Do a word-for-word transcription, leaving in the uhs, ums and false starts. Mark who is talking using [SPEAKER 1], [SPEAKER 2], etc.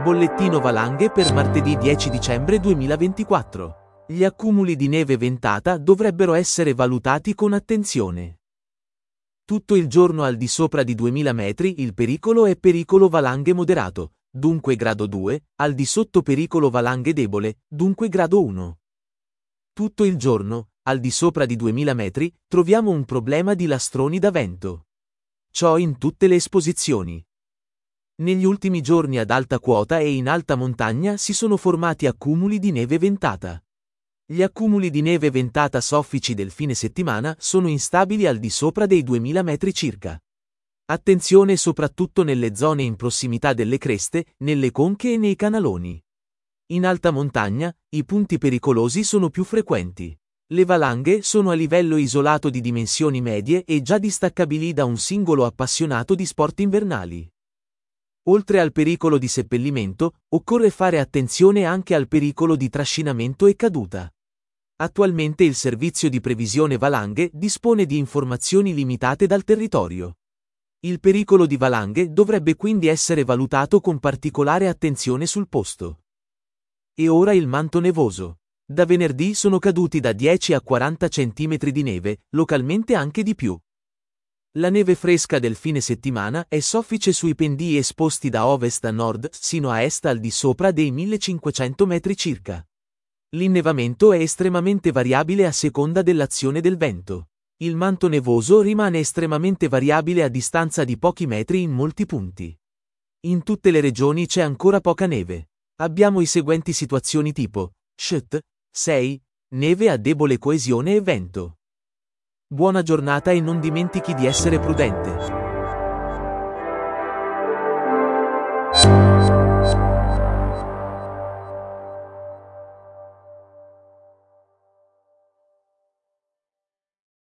[SPEAKER 1] Bollettino valanghe per martedì dieci dicembre duemilaventiquattro. Gli accumuli di neve ventata dovrebbero essere valutati con attenzione. Tutto il giorno al di sopra di duemila metri il pericolo è pericolo valanghe moderato, dunque grado due, al di sotto pericolo valanghe debole, dunque grado uno. Tutto il giorno, al di sopra di duemila metri, troviamo un problema di lastroni da vento. Ciò in tutte le esposizioni. Negli ultimi giorni ad alta quota e in alta montagna si sono formati accumuli di neve ventata. Gli accumuli di neve ventata soffici del fine settimana sono instabili al di sopra dei duemila metri circa. Attenzione soprattutto nelle zone in prossimità delle creste, nelle conche e nei canaloni. In alta montagna, i punti pericolosi sono più frequenti. Le valanghe sono a livello isolato di dimensioni medie e già distaccabili da un singolo appassionato di sport invernali. Oltre al pericolo di seppellimento, occorre fare attenzione anche al pericolo di trascinamento e caduta. Attualmente il servizio di previsione valanghe dispone di informazioni limitate dal territorio. Il pericolo di valanghe dovrebbe quindi essere valutato con particolare attenzione sul posto. E ora il manto nevoso. Da venerdì sono caduti da dieci a quaranta centimetri di neve, localmente anche di più. La neve fresca del fine settimana è soffice sui pendii esposti da ovest a nord sino a est al di sopra dei millecinquecento metri circa. L'innevamento è estremamente variabile a seconda dell'azione del vento. Il manto nevoso rimane estremamente variabile a distanza di pochi metri in molti punti. In tutte le regioni c'è ancora poca neve. Abbiamo i seguenti situazioni tipo S H T sei, neve a debole coesione e vento. Buona giornata e non dimentichi di essere prudente.